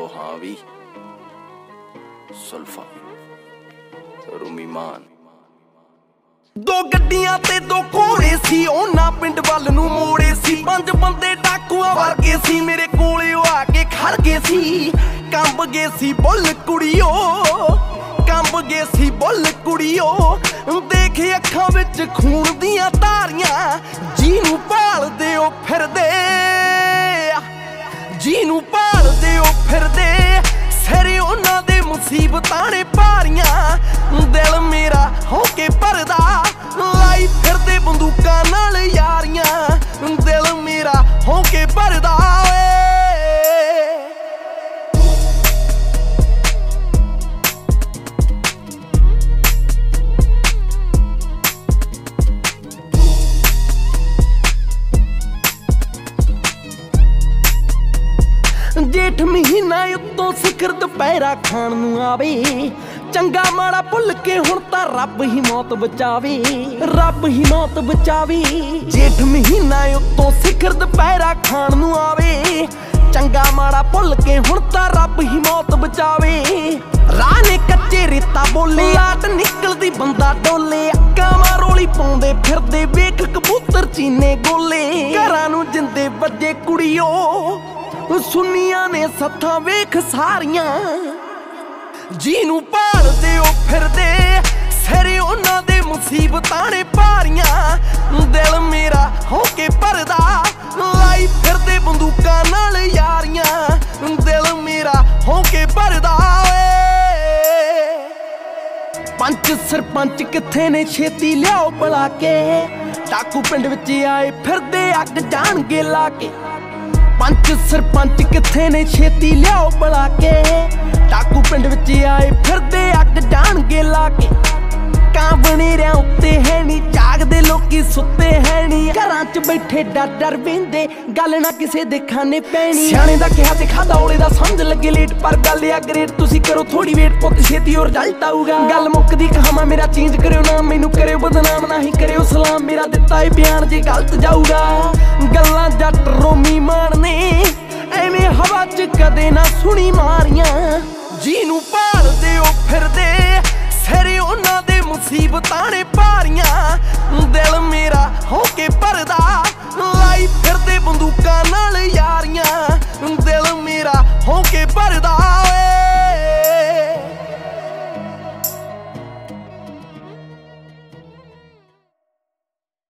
हाँ भी सुल्फा रूमी मान दो गड्डियां ते दो घोड़े सी ओना पिंड वल नूं मोड़े सी पंज बंदे डाकुआं वर्गे सी मेरे कोले आके खड़ गए सी कंब गए सी बुल कुड़ियो कंब गए सी बुल कुड़ियो देखे अखां विच खून दियां धारियां जीनू भालदे ओ फिरदे जीनू भालदे ओ फिरदे सिरे उन्हां दे मुसीबतां ने भारियां दिल मेरा होके भरदा लाई फिरदे बंदूकां नाल यारियां दिल मेरा होके भरदा जेठ महीना उत्तों सिखर दुपहरा खाण नूं आवे चंगा माड़ा भुल के हुण तां रब ही मौत बचावे रब ही मौत बचावे जेठ महीना उत्तों सिखर दुपहरा खाण नूं आवे चंगा माड़ा भुल के हुण तां रब ही मौत बचावे राह ने कच्चे रेता बोले आट निकलदी बंदा डोले अक्कां मारोली पाउंदे फिरदे वेख कबूतर चीने गोले घरां नूं जिंदे वज्जे कुड़ियो सुनिया ने सत्थां वेख सारियां जीनू भालदे ओ फिरदे सिरे उन्हां दे मुसीबतां ने भारियां दिल मेरा होके भरदा लाई फिरदे बंदूकां नाल यारियां दिल मेरा होके भरदा पंच सरपंच किथे ने छेती लियाओ बुला के डाकू पिंड विच आए फिरदे अग जाणगे ला के पंच सरपंच किथे ने छेती लियाओ बुला के डाकू पिंड विच आए फिरदे अग जाणगे ला के कां बनेरियां उत्ते है नी जागदे लोकी सुत्ते है नी घरां च बैठे डर डर वेंदे गल ना किसे दे खाने पैनी सियाणे दा किहा ते खादा औले दा समझ लगे लेट पर गल आ ग्रेट तुसी करो थोड़ी वेट पुत छेती और रिजल्ट आऊगा गल मुक्कदी कहावां मेरा चेंज करियो ना मैनू करियो बदनाम नहीं करियो सलाम मेरा दिता है बयान जे गलत जाऊगा गल्लां जट रोमी मारने एवें हवा च कदे ना सुनी मारियां जीनू भालदे ओ फिरदे सिरे उन्हां दे मुसीबतां ने भारियां दिल मेरा होके भरदा